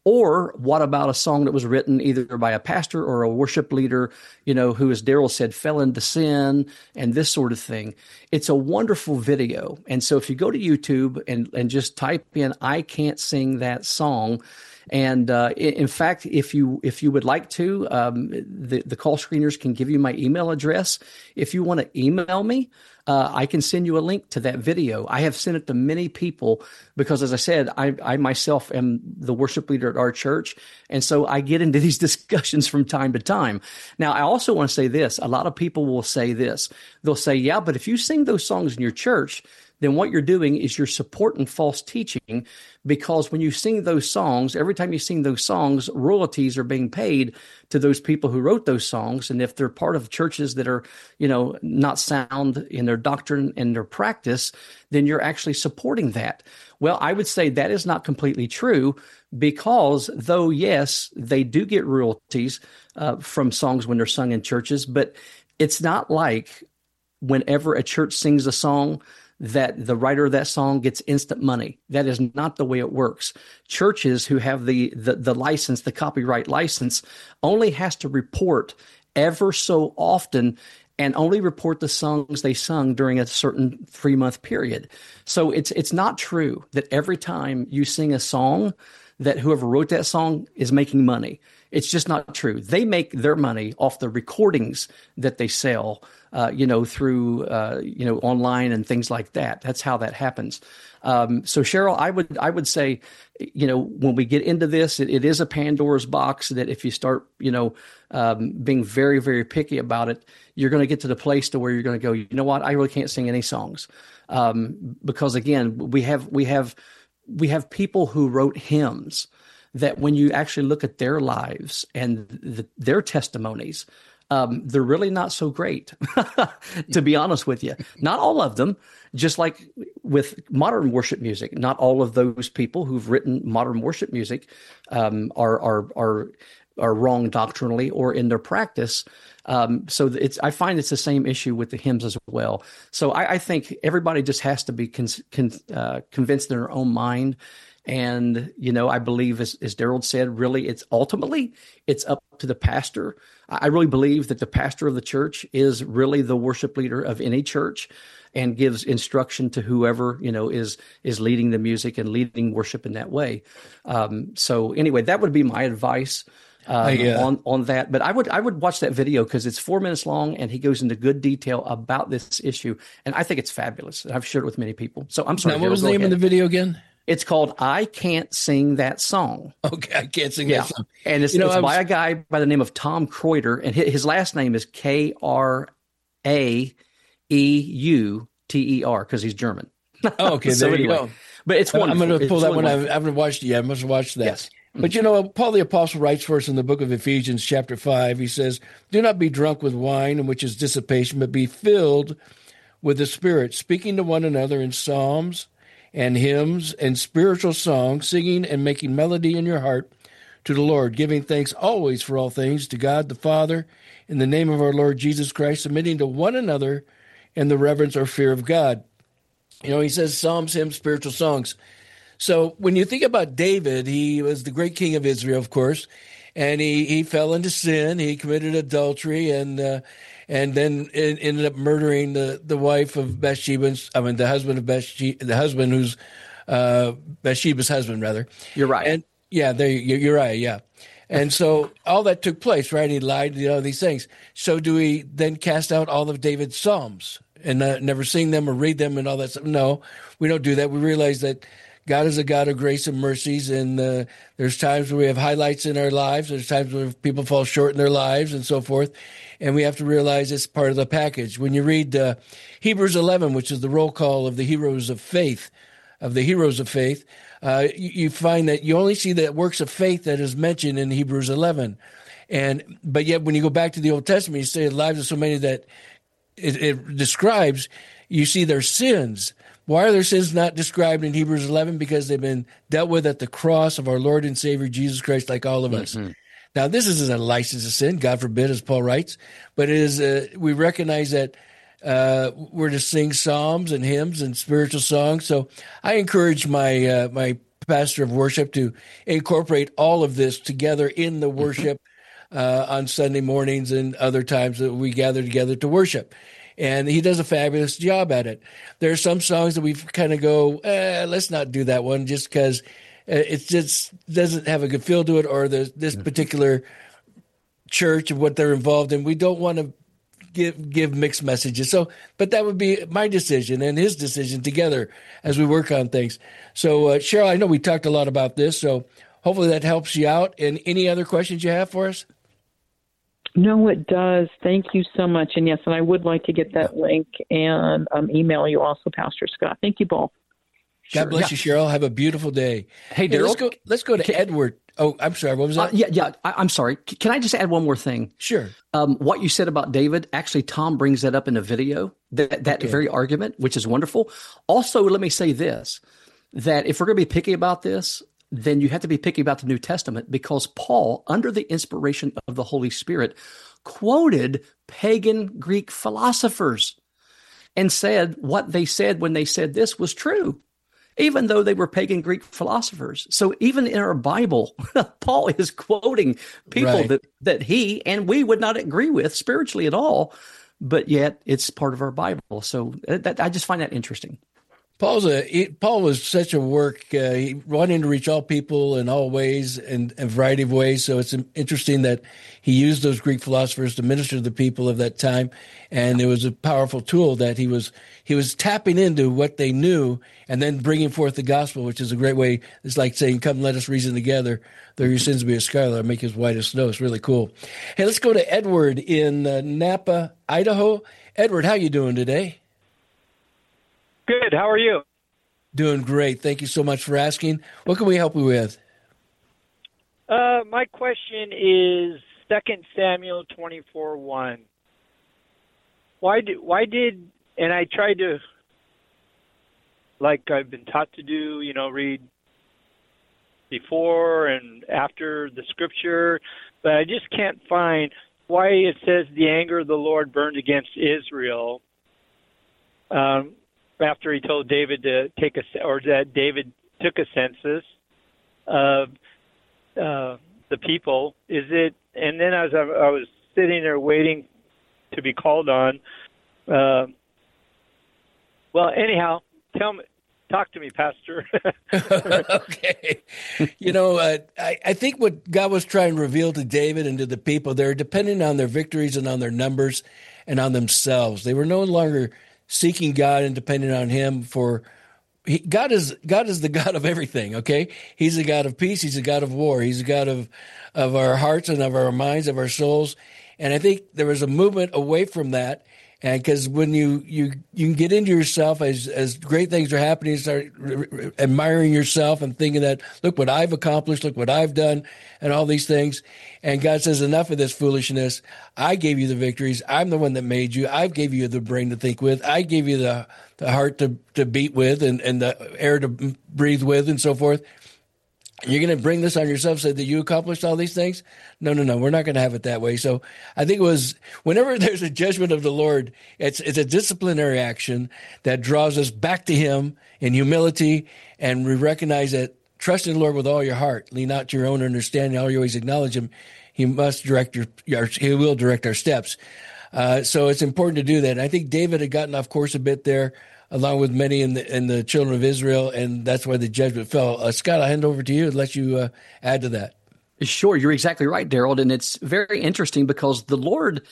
Or what about a song that was written either by a pastor or a worship leader, you know, who, as Daryl said, fell into sin and this sort of thing? It's a wonderful video. And so if you go to YouTube and, and just type in, I can't sing that song. And uh, in fact, if you if you would like to, um, the, the call screeners can give you my email address. If you want to email me, uh, I can send you a link to that video. I have sent it to many people because, as I said, I, I myself am the worship leader at our church. And so I get into these discussions from time to time. Now, I also want to say this. A lot of people will say this. They'll say, yeah, but if you sing those songs in your church, then what you're doing is you're supporting false teaching, because when you sing those songs, every time you sing those songs, royalties are being paid to those people who wrote those songs. And if they're part of churches that are, you know, not sound in their doctrine and their practice, then you're actually supporting that. Well, I would say that is not completely true, because though, yes, they do get royalties uh, from songs when they're sung in churches, but it's not like whenever a church sings a song that the writer of that song gets instant money. That is not the way it works. Churches who have the, the, the license, the copyright license, only has to report ever so often, and only report the songs they sung during a certain three-month period. So it's it's not true that every time you sing a song that whoever wrote that song is making money. It's just not true. They make their money off the recordings that they sell, uh, you know, through, uh, you know, online and things like that. That's how that happens. Um, so, Cheryl, I would I would say, you know, when we get into this, it, it is a Pandora's box that if you start, you know, um, being very, very picky about it, you're going to get to the place to where you're going to go, you know what, I really can't sing any songs. Um, because, again, we have we have we have people who wrote hymns that when you actually look at their lives and the, their testimonies, um, they're really not so great, to be honest with you. Not all of them, just like with modern worship music. Not all of those people who've written modern worship music um, are, are, are, are wrong doctrinally or in their practice. Um, so it's, I find it's the same issue with the hymns as well. So I, I think everybody just has to be con, con, uh, convinced in their own mind. And, you know, I believe, as, as Daryl said, really, it's ultimately, it's up to the pastor. I really believe that the pastor of the church is really the worship leader of any church and gives instruction to whoever, you know, is is leading the music and leading worship in that way. Um, so anyway, that would be my advice um, I, uh, on, on that. But I would I would watch that video because it's four minutes long and he goes into good detail about this issue. And I think it's fabulous. I've shared it with many people. So I'm sorry. Now, what was the name ahead. of the video again? It's called I Can't Sing That Song. Okay, I Can't Sing yeah. That Song. And it's, you know, it's was... by a guy by the name of Tom Kreuter, and his last name is K R A E U T E R because he's German. Oh, okay, so there anyway, you go. But it's wonderful. I'm going to pull it's that really one. wonderful. I haven't watched it yet. I must have watched that. Yes. But, you know, Paul the Apostle writes for us in the book of Ephesians chapter five. He says, do not be drunk with wine, in which is dissipation, but be filled with the Spirit, speaking to one another in psalms and hymns and spiritual songs, singing and making melody in your heart to the Lord, giving thanks always for all things to God the Father in the name of our Lord Jesus Christ, submitting to one another in the reverence or fear of God. You know, he says psalms, hymns, spiritual songs. So when you think about David, he was the great king of Israel, of course, and he, he fell into sin. He committed adultery and uh, and then it ended up murdering the, the wife of Bathsheba. I mean, the husband of Bathsheba, the husband who's uh, Bathsheba's husband, rather. You're right. And yeah, there you, you're right. Yeah. And so all that took place, right? He lied, you know, these things. So do we then cast out all of David's Psalms and uh, never sing them or read them and all that stuff? No, we don't do that. We realize that God is a God of grace and mercies, and uh, there's times where we have highlights in our lives. There's times where people fall short in their lives and so forth, and we have to realize it's part of the package. When you read uh, Hebrews eleven, which is the roll call of the heroes of faith, of the heroes of faith, uh, you, you find that you only see the works of faith that is mentioned in Hebrews eleven, and but yet when you go back to the Old Testament, you say the lives of so many that it, it describes, you see their sins. Why are their sins not described in Hebrews eleven? Because they've been dealt with at the cross of our Lord and Savior Jesus Christ, like all of us. Mm-hmm. Now, this isn't a license to sin, God forbid, as Paul writes, but it is. Uh, we recognize that uh, we're to sing psalms and hymns and spiritual songs. So I encourage my uh, my pastor of worship, to incorporate all of this together in the worship uh, on Sunday mornings and other times that we gather together to worship. And he does a fabulous job at it. There are some songs that we kind of go, eh, let's not do that one just because it just doesn't have a good feel to it, or the, this particular church of what they're involved in. We don't want to give give mixed messages. So, but that would be my decision and his decision together as we work on things. So, uh, Cheryl, I know we talked a lot about this, so hopefully that helps you out. And any other questions you have for us? No, it does. Thank you so much. And yes, and I would like to get that link and um, email you also, Pastor Scott. Thank you both. God Sure, bless yeah. you, Cheryl. Have a beautiful day. Hey, Hey, Daryl. let's go. Let's go to Can- Edward. Oh, I'm sorry. What was Uh, that? yeah, yeah. I, I'm sorry. C- Can I just add one more thing? Sure. Um, what you said about David, actually, Tom brings that up in a video, that, that Okay. very argument, which is wonderful. Also, let me say this, that if we're going to be picky about this, then you have to be picky about the New Testament, because Paul, under the inspiration of the Holy Spirit, quoted pagan Greek philosophers and said what they said when they said this was true, even though they were pagan Greek philosophers. So even in our Bible, Paul is quoting people Right. that, that he and we would not agree with spiritually at all, but yet it's part of our Bible. So that, I just find that interesting. Paul's a he, Paul was such a work, uh, he wanting to reach all people in all ways and a variety of ways. So it's interesting that he used those Greek philosophers to minister to the people of that time, and it was a powerful tool that he was he was tapping into what they knew and then bringing forth the gospel, which is a great way. It's like saying, "Come, let us reason together. Though your sins be as scarlet, I'll make you as white as snow." It's really cool. Hey, let's go to Edward in uh, Napa, Idaho. Edward, how you doing today? Good. How are you? Doing great. Thank you so much for asking. What can we help you with? Uh, my question is Second Samuel twenty-four one. Why did why did and I tried to, like I've been taught to do, you know, read before and after the scripture, but I just can't find why it says the anger of the Lord burned against Israel. Um, after he told David to take a, or that David took a census of uh, the people. Is it? And then as I, I was sitting there waiting to be called on, uh, well, anyhow, tell me, talk to me, Pastor. Okay. You know, uh, I, I think what God was trying to reveal to David and to the people, they're depending on their victories and on their numbers and on themselves. They were no longer seeking God and depending on him for he, God is God is the God of everything, okay? He's a God of peace, he's a God of war, he's a God of of our hearts and of our minds, of our souls. And I think there was a movement away from that. And because when you, you you can get into yourself as as great things are happening, you start r- r- admiring yourself and thinking that, look what I've accomplished, look what I've done, and all these things. And God says, enough of this foolishness. I gave you the victories. I'm the one that made you. I gave you the brain to think with. I gave you the, the heart to, to beat with and, and the air to breathe with and so forth. You're going to bring this on yourself, say that you accomplished all these things? No, no, no. We're not going to have it that way. So I think it was whenever there's a judgment of the Lord, it's it's a disciplinary action that draws us back to him in humility. And we recognize that trust in the Lord with all your heart. Lean not to your own understanding. All you always acknowledge him. He must direct your, your he will direct our steps. Uh, so it's important to do that. And I think David had gotten off course a bit there, along with many in the in the children of Israel, and that's why the judgment fell. Uh, Scott, I'll hand over to you and let you uh, add to that. Sure, you're exactly right, Daryl. And it's very interesting because the Lord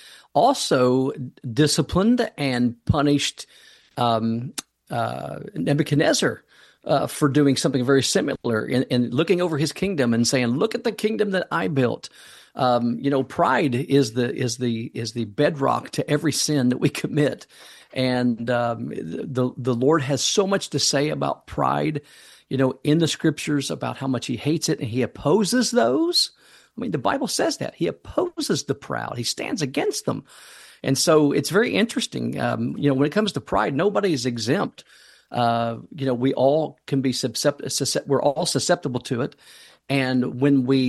also disciplined and punished um, uh, Nebuchadnezzar uh, for doing something very similar in, in looking over his kingdom and saying, look at the kingdom that I built. Um, you know, pride is the is the is the bedrock to every sin that we commit. And um, the the Lord has so much to say about pride, you know, in the scriptures about how much he hates it and he opposes those. I mean, the Bible says that. He opposes the proud. He stands against them. And so it's very interesting. Um, you know, when it comes to pride, nobody is exempt. Uh, you know, we all can be susceptible. We're all susceptible to it. And when we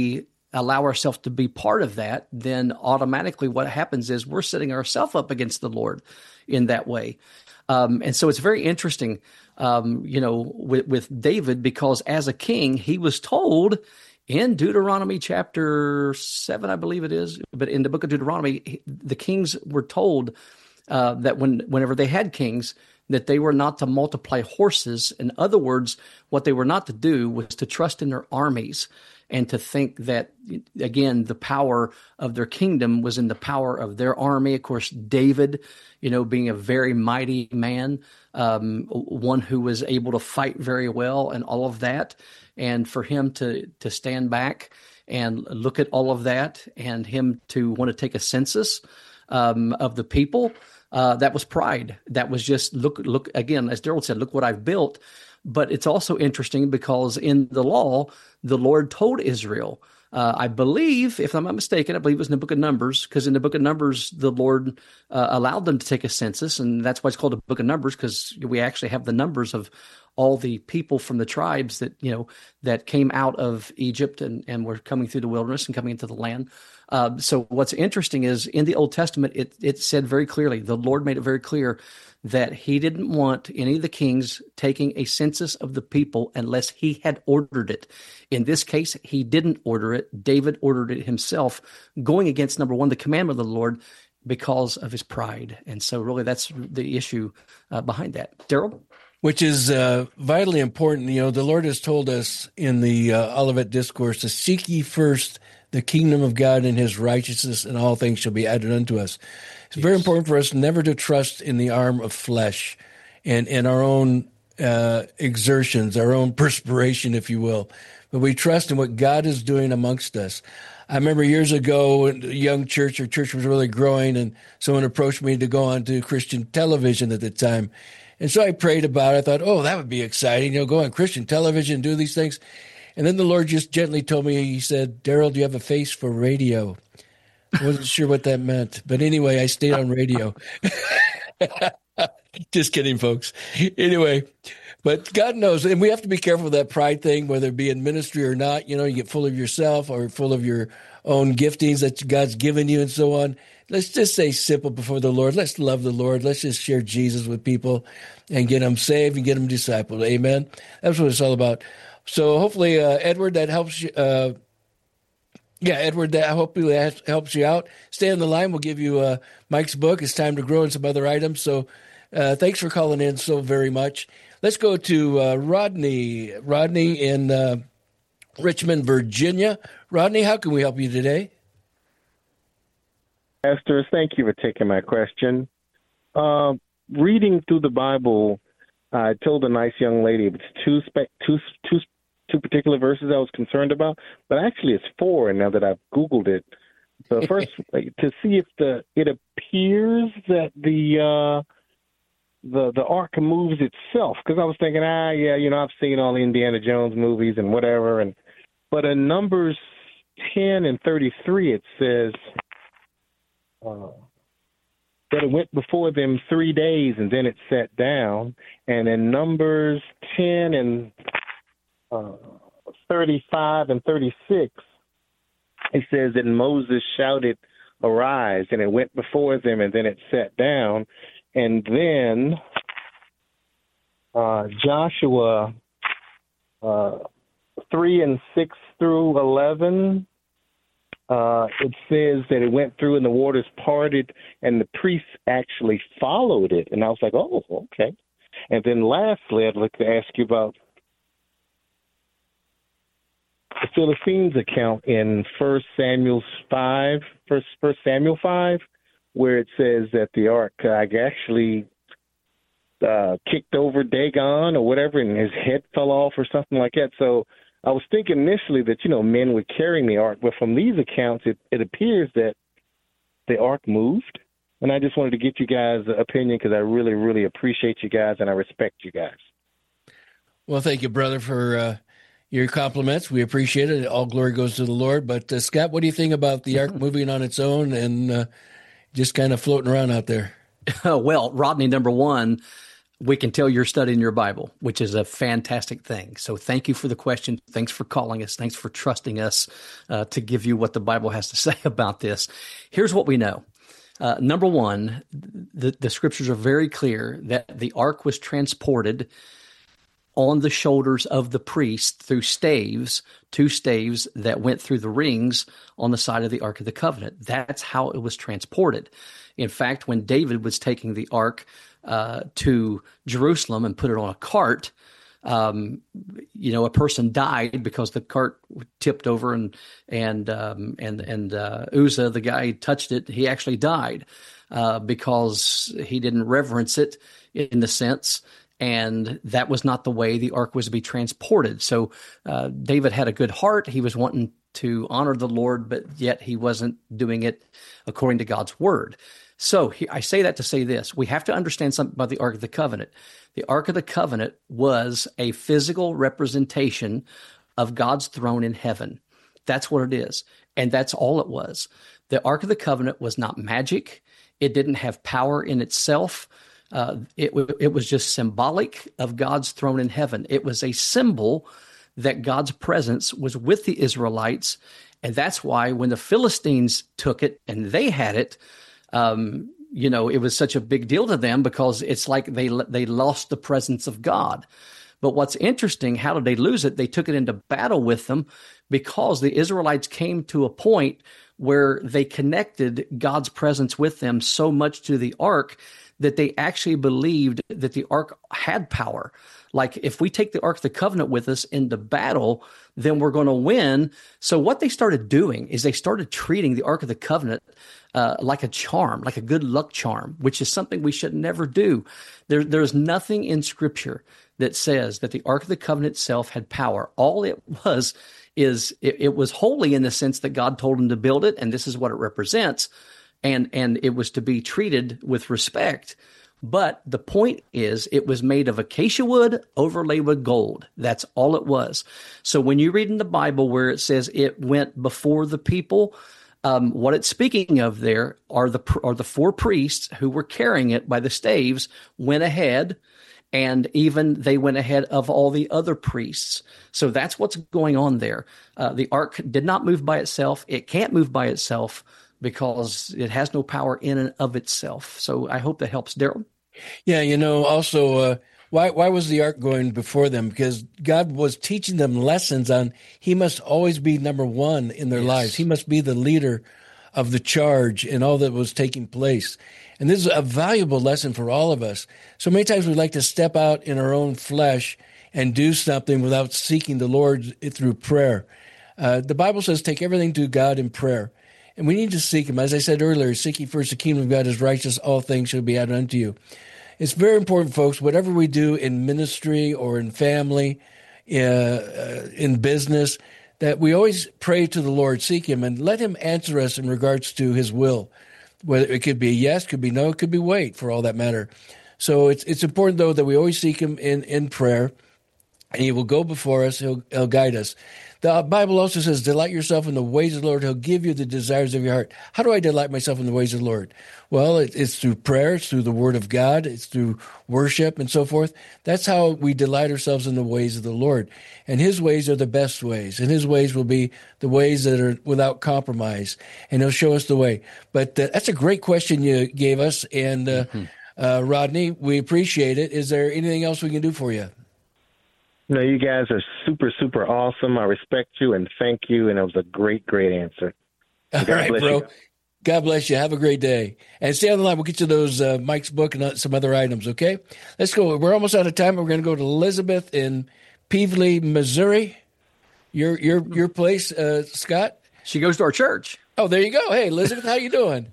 allow ourselves to be part of that, then automatically what happens is we're setting ourselves up against the Lord in that way. Um, and so it's very interesting, um, you know, with, with David, because as a king, he was told in Deuteronomy chapter seven, I believe it is, but in the book of Deuteronomy, the kings were told uh, that when whenever they had kings, that they were not to multiply horses. In other words, what they were not to do was to trust in their armies and to think that, again, the power of their kingdom was in the power of their army. Of course, David, you know, being a very mighty man, um, one who was able to fight very well and all of that. And for him to to stand back and look at all of that and him to want to take a census um, of the people, uh, that was pride. That was just, look, look again, as Daryl said, look what I've built. But it's also interesting because in the law, the Lord told Israel, uh, I believe, if I'm not mistaken, I believe it was in the book of Numbers, because in the book of Numbers, the Lord uh, allowed them to take a census, and that's why it's called the book of Numbers, because we actually have the numbers of all the people from the tribes that, you know, that came out of Egypt and, and were coming through the wilderness and coming into the land. Uh, so what's interesting is in the Old Testament, it, it said very clearly, the Lord made it very clear that he didn't want any of the kings taking a census of the people unless he had ordered it. In this case, he didn't order it. David ordered it himself, going against, number one, the commandment of the Lord because of his pride. And so really that's the issue uh, behind that. Daryl? Which is uh, vitally important. You know, the Lord has told us in the uh, Olivet Discourse to seek ye first the kingdom of God and his righteousness, and all things shall be added unto us. It's yes. very important for us never to trust in the arm of flesh and in our own uh, exertions, our own perspiration, if you will. But we trust in what God is doing amongst us. I remember years ago, a young church, our church was really growing, and someone approached me to go on to Christian television at the time. And so I prayed about it. I thought, oh, that would be exciting. You know, go on Christian television and do these things. And then the Lord just gently told me, he said, Daryl, do you have a face for radio? I wasn't sure what that meant. But anyway, I stayed on radio. Just kidding, folks. Anyway, but God knows. And we have to be careful with that pride thing, whether it be in ministry or not. You know, you get full of yourself or full of your own giftings that God's given you and so on. Let's just stay simple before the Lord. Let's love the Lord. Let's just share Jesus with people and get them saved and get them discipled. Amen. That's what it's all about. So hopefully, uh, Edward, that helps you. Uh, yeah, Edward, that hopefully that helps you out. Stay on the line. We'll give you uh, Mike's book, It's Time to Grow, and some other items. So uh, thanks for calling in so very much. Let's go to uh, Rodney. Rodney in uh, Richmond, Virginia. Rodney, how can we help you today? Pastors, thank you for taking my question. Uh, reading through the Bible, I told a nice young lady it's two, spe- two, two, two particular verses I was concerned about, but actually it's four. And now that I've Googled it, so first to see if the it appears that the uh, the the ark moves itself, because I was thinking, ah, yeah, you know, I've seen all the Indiana Jones movies and whatever, and but in Numbers ten and thirty-three it says. Uh, that it went before them three days and then it sat down. And in Numbers ten and uh, thirty-five and thirty-six, it says that Moses shouted, arise, and it went before them and then it sat down. And then uh, Joshua uh, three and six through eleven, Uh, it says that it went through and the waters parted and the priests actually followed it. And I was like, oh, okay. And then lastly, I'd like to ask you about the Philistines account in First Samuel five, First, First Samuel five, where it says that the ark uh, actually uh, kicked over Dagon or whatever, and his head fell off or something like that. So I was thinking initially that, you know, men were carrying the ark, but from these accounts, it, it appears that the ark moved. And I just wanted to get you guys' opinion because I really, really appreciate you guys and I respect you guys. Well, thank you, brother, for uh, your compliments. We appreciate it. All glory goes to the Lord. But, uh, Scott, what do you think about the ark moving on its own and uh, just kind of floating around out there? Well, Rodney, number one, we can tell you're studying your Bible, which is a fantastic thing. So thank you for the question. Thanks for calling us. Thanks for trusting us uh, to give you what the Bible has to say about this. Here's what we know. Uh, number one, the, the scriptures are very clear that the ark was transported on the shoulders of the priest through staves, two staves that went through the rings on the side of the Ark of the Covenant. That's how it was transported. In fact, when David was taking the ark uh, to Jerusalem and put it on a cart, um, you know, a person died because the cart tipped over, and and um, and and uh, Uzzah, the guy who touched it, he actually died uh, because he didn't reverence it in the sense. And that was not the way the ark was to be transported. So uh, David had a good heart. He was wanting to honor the Lord, but yet he wasn't doing it according to God's word. So he, I say that to say this. We have to understand something about the Ark of the Covenant. The Ark of the Covenant was a physical representation of God's throne in heaven. That's what it is. And that's all it was. The Ark of the Covenant was not magic. It didn't have power in itself. Uh, it, it was just symbolic of God's throne in heaven. It was a symbol that God's presence was with the Israelites. And that's why when the Philistines took it and they had it, um, you know, it was such a big deal to them because it's like they they lost the presence of God. But what's interesting, how did they lose it? They took it into battle with them because the Israelites came to a point where they connected God's presence with them so much to the ark that they actually believed that the ark had power. Like, if we take the Ark of the Covenant with us into battle, then we're going to win. So what they started doing is they started treating the Ark of the Covenant uh, like a charm, like a good luck charm, which is something we should never do. There, there's nothing in Scripture that says that the Ark of the Covenant itself had power. All it was is it, it was holy in the sense that God told him to build it, and this is what it represents. And and it was to be treated with respect. But the point is, it was made of acacia wood overlaid with gold. That's all it was. So when you read in the Bible where it says it went before the people, um, what it's speaking of there are the are the four priests who were carrying it by the staves went ahead, and even they went ahead of all the other priests. So that's what's going on there. Uh, the ark did not move by itself. It can't move by itself, because it has no power in and of itself. So I hope that helps, Daryl. Yeah, you know, also, uh, why why was the ark going before them? Because God was teaching them lessons on he must always be number one in their yes. lives. He must be the leader of the charge and all that was taking place. And this is a valuable lesson for all of us. So many times we like to step out in our own flesh and do something without seeking the Lord through prayer. Uh, the Bible says take everything to God in prayer. And we need to seek him. As I said earlier, seek ye first the kingdom of God, his righteous, all things shall be added unto you. It's very important, folks, whatever we do in ministry or in family, uh, uh, in business, that we always pray to the Lord, seek him, and let him answer us in regards to his will. Whether it could be a yes, could be no, it could be wait, for all that matter. So it's it's important, though, that we always seek him in, in prayer, and he will go before us, he'll, he'll guide us. The Bible also says, delight yourself in the ways of the Lord. He'll give you the desires of your heart. How do I delight myself in the ways of the Lord? Well, it, it's through prayer. It's through the word of God. It's through worship and so forth. That's how we delight ourselves in the ways of the Lord. And his ways are the best ways. And his ways will be the ways that are without compromise. And he'll show us the way. But uh, that's a great question you gave us. And uh, mm-hmm. uh, Rodney, we appreciate it. Is there anything else we can do for you? No, you guys are super, super awesome. I respect you and thank you. And it was a great, great answer. All right, bro. You. God bless you. Have a great day. And stay on the line. We'll get you those uh, Mike's book and some other items, okay? Let's go. We're almost out of time. We're going to go to Elizabeth in Pevely, Missouri. Your your your place, uh, Scott? She goes to our church. Oh, there you go. Hey, Elizabeth, how you doing?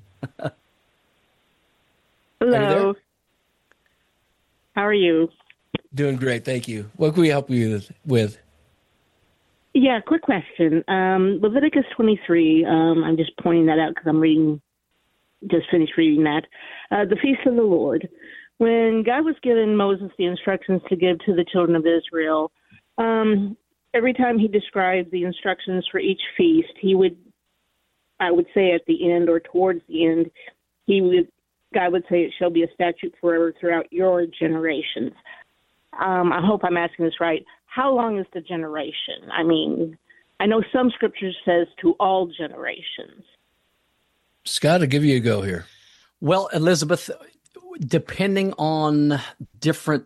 Hello. How are you? Doing great, thank you. What can we help you with? Yeah, quick question. Um, Leviticus twenty-three, um, I'm just pointing that out because I'm reading, just finished reading that. Uh, the Feast of the Lord. When God was giving Moses the instructions to give to the children of Israel, um, every time he described the instructions for each feast, he would, I would say at the end or towards the end, he would God would say it shall be a statute forever throughout your generations. Um, I hope I'm asking this right. How long is the generation? I mean, I know some scriptures says to all generations. Scott, I'll give you a go here. Well, Elizabeth, depending on different,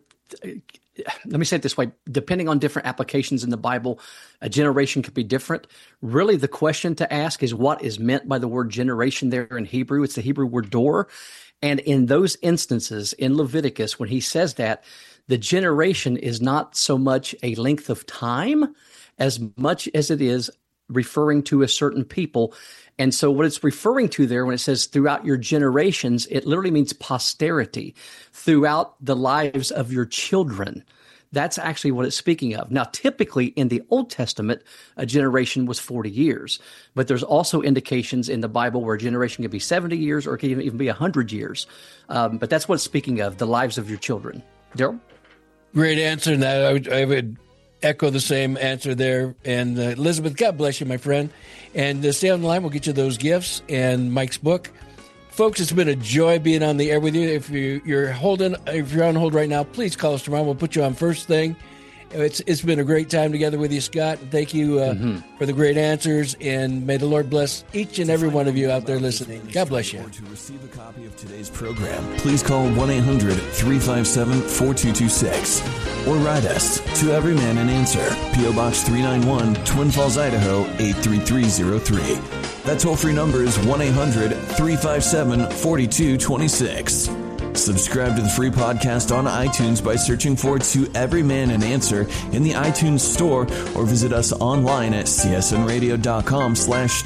let me say it this way, depending on different applications in the Bible, a generation could be different. Really, the question to ask is what is meant by the word generation there in Hebrew. It's the Hebrew word dor. And in those instances, in Leviticus, when he says that, the generation is not so much a length of time as much as it is referring to a certain people. And so what it's referring to there when it says throughout your generations, it literally means posterity, throughout the lives of your children. That's actually what it's speaking of. Now, typically in the Old Testament, a generation was forty years, but there's also indications in the Bible where a generation can be seventy years or it can even be one hundred years. Um, but that's what it's speaking of, the lives of your children. Daryl? Great answer. And I would, I would echo the same answer there. And uh, Elizabeth, God bless you, my friend. And uh, stay on the line. We'll get you those gifts and Mike's book. Folks, it's been a joy being on the air with you. If you, you're holding, if you're on hold right now, please call us tomorrow. We'll put you on first thing. It's it's been a great time together with you, Scott. Thank you uh, mm-hmm. for the great answers, and may the Lord bless each and every one of you out there listening. God bless you. To receive a copy of today's program, please call one eight hundred three five seven four two two six or write us to Every Man an Answer, P O Box three ninety-one, Twin Falls, Idaho eight three three zero three. That toll-free number is one eight hundred three five seven four two two six. Subscribe to the free podcast on iTunes by searching for To Every Man an Answer in the iTunes store, or visit us online at csnradio.com slash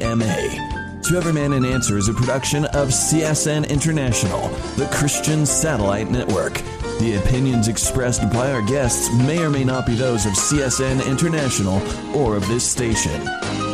TEMA. To Every Man an Answer is a production of C S N International, the Christian Satellite Network. The opinions expressed by our guests may or may not be those of C S N International or of this station.